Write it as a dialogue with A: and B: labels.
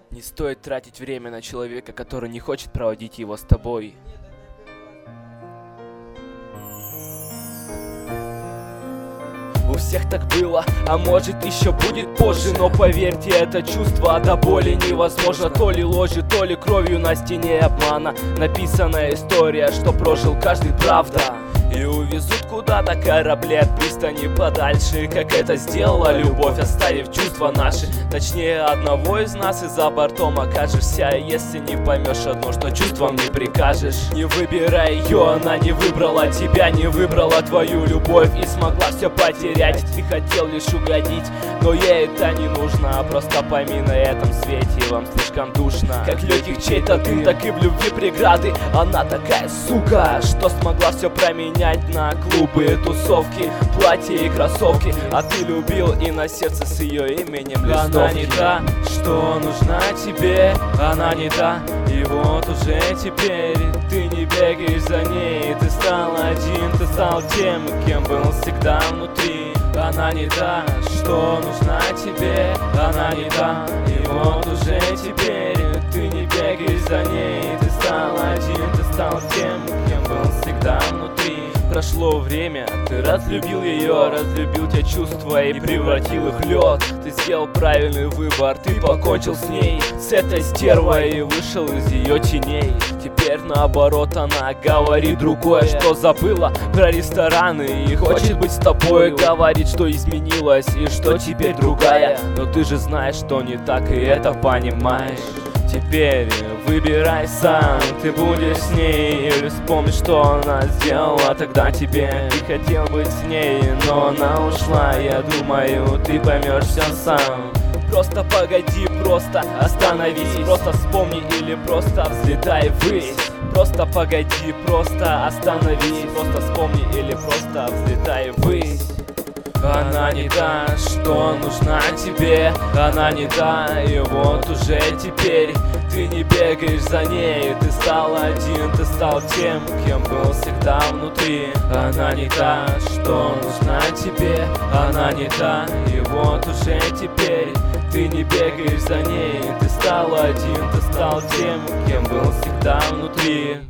A: Не стоит тратить время на человека, который не хочет проводить его с тобой. У всех так было, а может еще будет позже. Но поверьте, это чувство до боли невозможно. То ли ложью, то ли кровью на стене обмана написанная история, что прожил каждый, правда. И увезут куда-то корабли от пристани подальше, как это сделала любовь, оставив чувства наши. Точнее, одного из нас, и за бортом окажешься, если не поймешь одно, что чувствам не прикажешь. Не выбирай ее, она не выбрала тебя, не выбрала твою любовь и смогла все потерять. Ты хотел лишь угодить, но ей это не нужно. Просто пойми, на этом свете вам слишком душно. Как легких чей-то дым, так и в любви преграды. Она такая сука, что смогла все променять на клубы, тусовки, платья и кроссовки. А ты любил и на сердце с ее именем листовки. Она не та, что нужна тебе, она не та, и вот уже теперь ты не бегаешь за ней. Ты стал один, ты стал тем, кем был всегда внутри. Она не та, что нужна тебе, она не та, и вот уже теперь ты не бегаешь за ней. Ты стал один, ты стал тем, кем был всегда внутри. Прошло время, ты разлюбил ее, разлюбил те чувства и превратил их в лед. Ты сделал правильный выбор, ты покончил с ней, с этой стервой, и вышел из ее теней. Теперь наоборот она говорит другое, что забыла про рестораны и хочет быть с тобой. Говорит, что изменилась и что теперь другая, но ты же знаешь, что не так, и это понимаешь. Теперь выбирай сам, ты будешь с ней или вспомнишь, что она сделала тогда тебе. Ты хотел быть с ней, но она ушла, я думаю, ты поймешь все сам. Просто погоди, просто остановись, просто вспомни или просто взлетай ввысь. Просто погоди, просто остановись, просто вспомни или просто взлетай ввысь. Она не та, что нужна тебе, она не та, и вот уже теперь ты не бегаешь за ней. Ты стал один, ты стал тем, кем был всегда внутри. Она не та, что нужна тебе, она не та, и вот уже теперь ты не бегаешь за ней. Ты стал один, ты стал тем, кем был всегда внутри.